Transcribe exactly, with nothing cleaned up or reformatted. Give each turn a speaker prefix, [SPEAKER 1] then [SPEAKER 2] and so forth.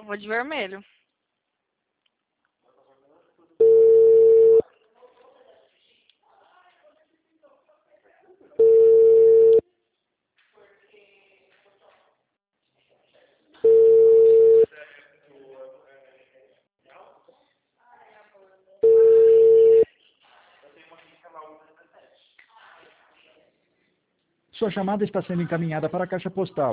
[SPEAKER 1] Eu vou de vermelho.
[SPEAKER 2] Sua chamada está sendo encaminhada para a caixa postal.